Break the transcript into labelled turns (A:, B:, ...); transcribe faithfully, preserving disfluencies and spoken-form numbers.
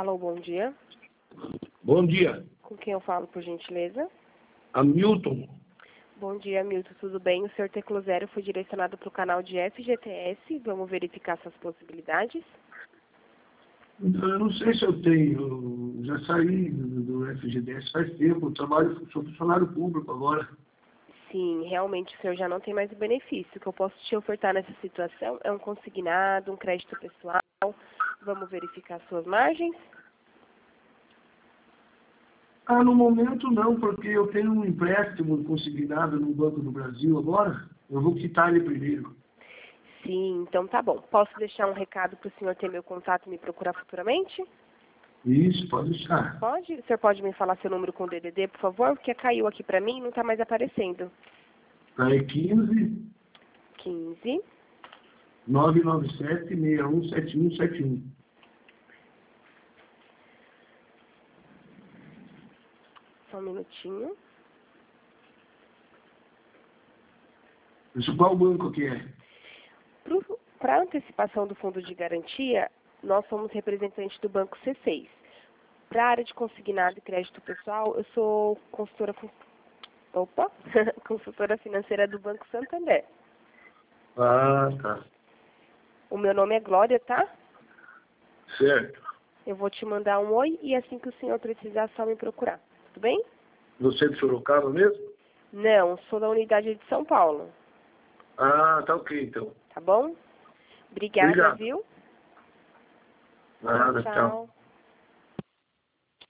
A: Alô, bom dia.
B: Bom dia.
A: Com quem eu falo, por gentileza?
B: Hamilton.
A: Bom dia, Milton. Tudo bem? O senhor Teclo Zero foi direcionado para o canal de F G T S. Vamos verificar suas possibilidades?
B: Eu não sei se eu tenho. Eu já saí do, do F G T S faz tempo. Eu trabalho, sou funcionário público agora.
A: Sim, realmente o senhor já não tem mais o benefício. O que eu posso te ofertar nessa situação é um consignado, um crédito pessoal. Vamos verificar suas margens?
B: Ah, no momento não, porque eu tenho um empréstimo consignado no Banco do Brasil agora. Eu vou quitar ele primeiro.
A: Sim, então tá bom. Posso deixar um recado para o senhor ter meu contato e me procurar futuramente?
B: Isso, pode deixar.
A: Pode? O senhor pode me falar seu número com D D D, por favor? Porque caiu aqui para mim e não está mais aparecendo.
B: Tá, é quinze,
A: quinze,
B: nove nove sete, seis um sete um sete um.
A: só um minutinho.
B: Isso qual banco que é?
A: Para a antecipação do fundo de garantia, nós somos representantes do Banco C seis. Para a área de consignado e crédito pessoal, eu sou consultora, opa, consultora financeira do Banco Santander.
B: Ah, tá.
A: O meu nome é Glória, tá?
B: Certo.
A: Eu vou te mandar um oi e assim que o senhor precisar, só me procurar. Tudo bem?
B: Você é de Sorocaba mesmo?
A: Não, sou da unidade de São Paulo.
B: Ah, tá ok, então.
A: Tá bom? Obrigada,
B: Obrigado.
A: viu?
B: Nada, tchau.
A: Tchau.